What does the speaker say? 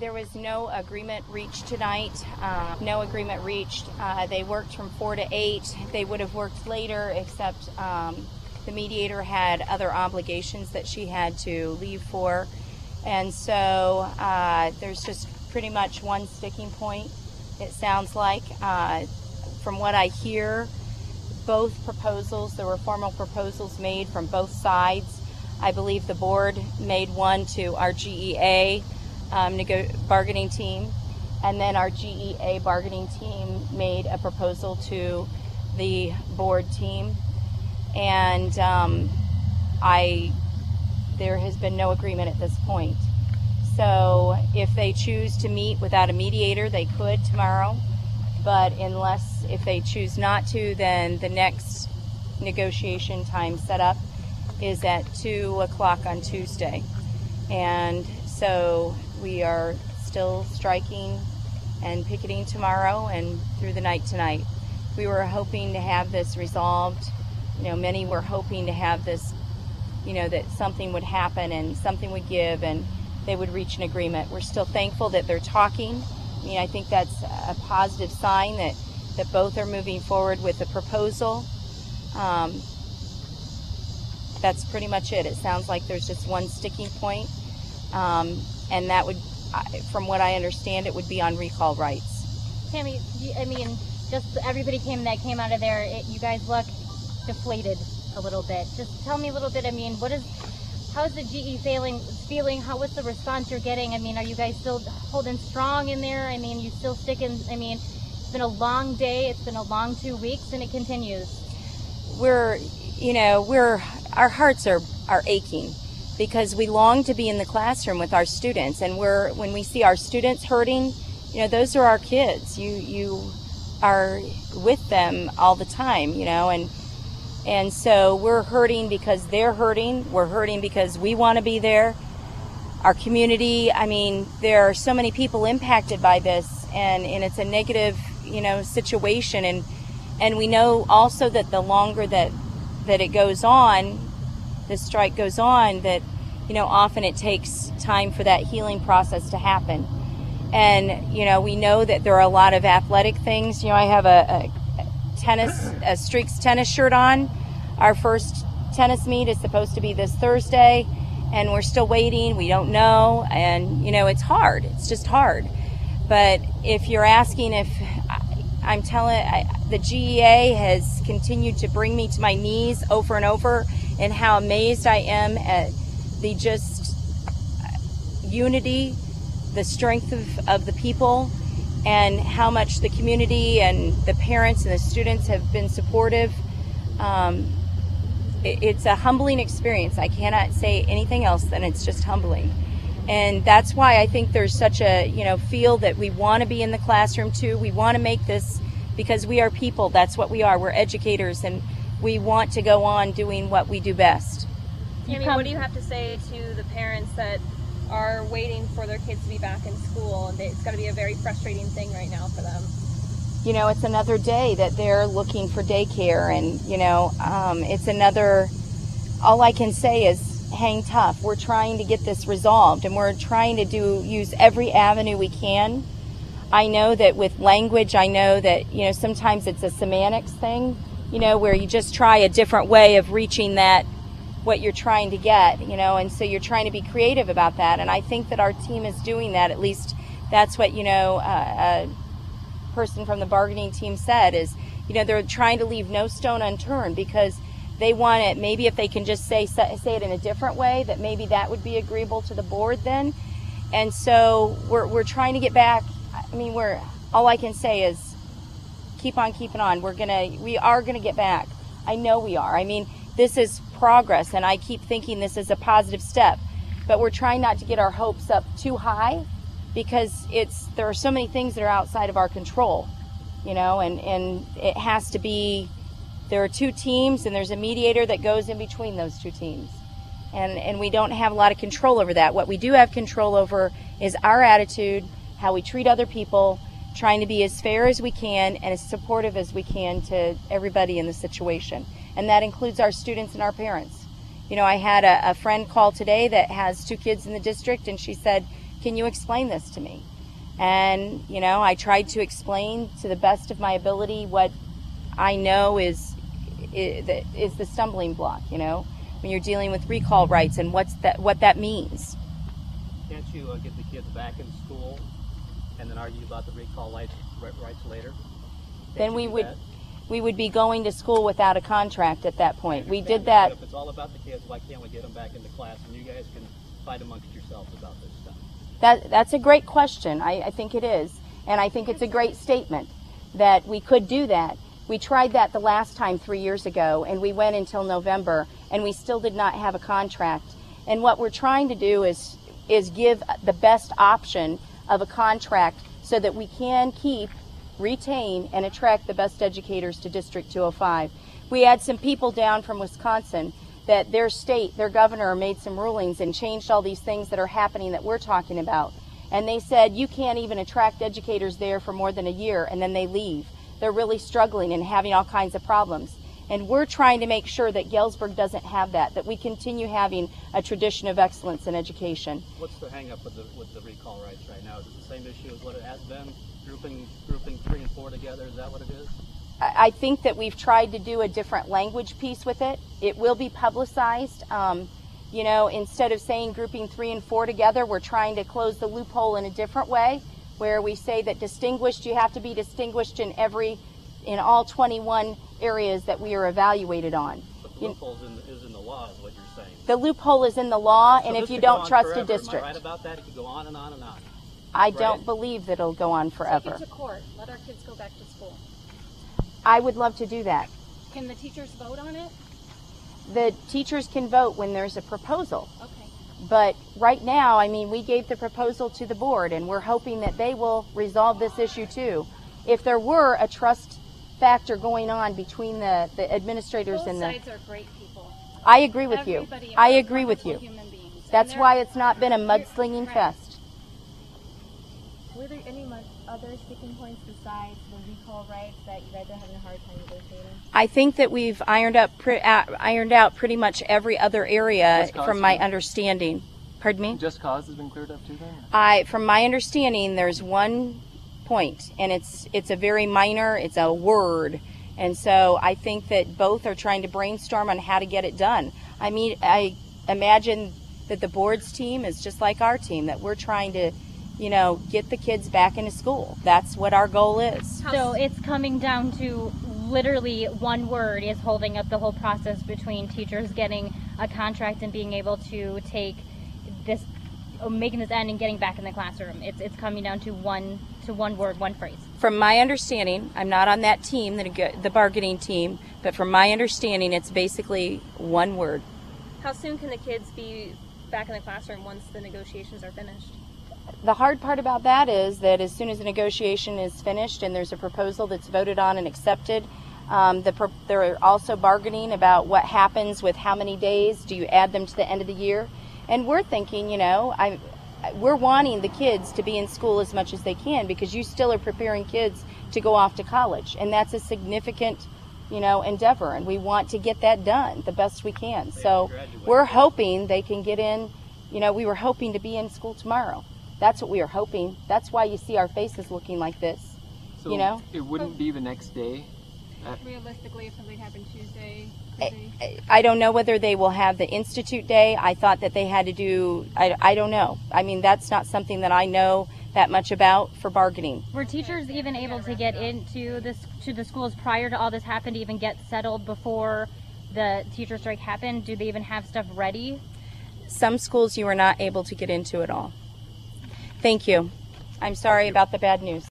There was no agreement reached tonight. No agreement reached. They worked from 4 to 8. They would have worked later, except the mediator had other obligations that she had to leave for. And so there's just pretty much one sticking point, it sounds like. From what I hear, both proposals, there were formal proposals made from both sides. I believe the board made one to our GEA bargaining team, and then our GEA bargaining team made a proposal to the board team, and there has been no agreement at this point. So if they choose to meet without a mediator, they could tomorrow, but if they choose not to, then the next negotiation time set up is at 2 o'clock on Tuesday. And so we are still striking and picketing tomorrow and through the night tonight. We were hoping to have this resolved. Many were hoping to have this, that something would happen and something would give and they would reach an agreement. We're still thankful that they're talking. I think that's a positive sign that both are moving forward with the proposal. That's pretty much it. It sounds like there's just one sticking point, and that would, from what I understand, it would be on recall rights. Tammy, just everybody that came out of there, you guys look deflated a little bit. Just tell me a little bit, how's the GE feeling? What's the response you're getting? Are you guys still holding strong in there? You still sticking? It's been a long day. It's been a long 2 weeks, and it continues. Our hearts are aching because we long to be in the classroom with our students, and when we see our students hurting, those are our kids. You are with them all the time, and so we're hurting because they're hurting. We're hurting because we want to be there. Our community, there are so many people impacted by this, and it's a negative, situation, and we know also that the longer that it goes on, the strike goes on, that often it takes time for that healing process to happen. And we know that there are a lot of athletic things. I have a Streaks tennis shirt on. Our first tennis meet is supposed to be this Thursday, and we're still waiting. We don't know, and it's hard. It's just hard. But if you're asking the GEA has continued to bring me to my knees over and over, and how amazed I am at the just unity, the strength of the people, and how much the community and the parents and the students have been supportive. It's a humbling experience. I cannot say anything else than it's just humbling. And that's why I think there's such a, feel that we want to be in the classroom too. We want to make this, because we are people. That's what we are. We're educators, and we want to go on doing what we do best. Tammy, what do you have to say to the parents that are waiting for their kids to be back in school? And it's got to be a very frustrating thing right now for them. It's another day that they're looking for daycare, and, it's another, all I can say is hang tough. We're trying to get this resolved, and we're trying to use every avenue we can. I know that with language, I know that, sometimes it's a semantics thing, where you just try a different way of reaching what you're trying to get, and so you're trying to be creative about that. And I think that our team is doing that. At least that's what, a person from the bargaining team said is, they're trying to leave no stone unturned, because they want it, maybe if they can just say it in a different way, that maybe that would be agreeable to the board then. And so we're trying to get back. All I can say is keep on keeping on. We are gonna get back. I know we are. This is progress, and I keep thinking this is a positive step, but we're trying not to get our hopes up too high, because there are so many things that are outside of our control, and it has to be, there are two teams, and there's a mediator that goes in between those two teams. And we don't have a lot of control over that. What we do have control over is our attitude, how we treat other people, trying to be as fair as we can and as supportive as we can to everybody in the situation. And that includes our students and our parents. I had a friend call today that has 2 kids in the district, and she said, can you explain this to me? And, you know, I tried to explain to the best of my ability what I know is the stumbling block, you know, when you're dealing with recall rights and what that means. Can't you get the kids back in school and then argue about the recall rights later? Then we would be going to school without a contract at that point. We did that. If it's all about the kids, why can't we get them back into class and you guys can fight amongst yourselves about this stuff? That's a great question. I think it is. And I think it's a great statement that we could do that. We tried that the last time 3 years ago, and we went until November, and we still did not have a contract. And what we're trying to do is give the best option of a contract so that we can retain, and attract the best educators to District 205. We had some people down from Wisconsin that their state, their governor made some rulings and changed all these things that are happening that we're talking about. And they said you can't even attract educators there for more than a year and then they leave. They're really struggling and having all kinds of problems. And we're trying to make sure that Galesburg doesn't have that we continue having a tradition of excellence in education. What's the hang up with the recall rights right now? Is it the same issue as what it has been? Grouping 3 and 4 together, is that what it is? I think that we've tried to do a different language piece with it. It will be publicized. You know, instead of saying grouping 3 and 4 together, we're trying to close the loophole in a different way, where we say that distinguished, you have to be distinguished in all 21 areas that we are evaluated on. But the loophole is in the law, is what you're saying. The loophole is in the law, So and this if you could go don't on trust forever. a district. Am I right about that? It could go on and on and on. I don't believe that it'll go on forever. Take it to court. Let our kids go back to school. I would love to do that. Can the teachers vote on it? The teachers can vote when there's a proposal. Okay. But right now, I mean, we gave the proposal to the board, and we're hoping that they will resolve this issue too. If there were a trust factor going on between the administrators Both and the... sides are great people. I agree with you. Everybody I are agree with you. wonderful human beings. That's And why they're- it's not been a mudslinging Correct. fest. Were there any other sticking points besides the recall rights that you guys are having a hard time negotiating? I think that we've ironed out pretty much every other area Just cause from my too? understanding. Pardon me? Just cause has been cleared up too then? From my understanding, there's one point, and it's a very minor, it's a word. And so I think that both are trying to brainstorm on how to get it done. I mean, I imagine that the board's team is just like our team, that we're trying to, you know, get the kids back into school. That's what our goal is. So it's coming down to literally one word is holding up the whole process between teachers getting a contract and being able to take this, making this end and getting back in the classroom. It's coming down to one word, one phrase. From my understanding, I'm not on that team, the bargaining team, but from my understanding, it's basically one word. How soon can the kids be back in the classroom once the negotiations are finished? The hard part about that is that as soon as the negotiation is finished and there's a proposal that's voted on and accepted, they're also bargaining about what happens with how many days. Do you add them to the end of the year? And we're thinking, you know, we're wanting the kids to be in school as much as they can, because you still are preparing kids to go off to college. And that's a significant, you know, endeavor. And we want to get that done the best we can. So we're hoping they can get in. You know, we were hoping to be in school tomorrow. That's what we were hoping. That's why you see our faces looking like this. So you know? It wouldn't be the next day? Realistically, if something happened Tuesday, I don't know whether they will have the Institute Day. I thought that they had to do, I don't know. I mean, that's not something that I know that much about for bargaining. Were teachers even able to get into the schools prior to all this happened, to even get settled before the teacher strike happened? Do they even have stuff ready? Some schools you were not able to get into at all. Thank you. I'm sorry about the bad news.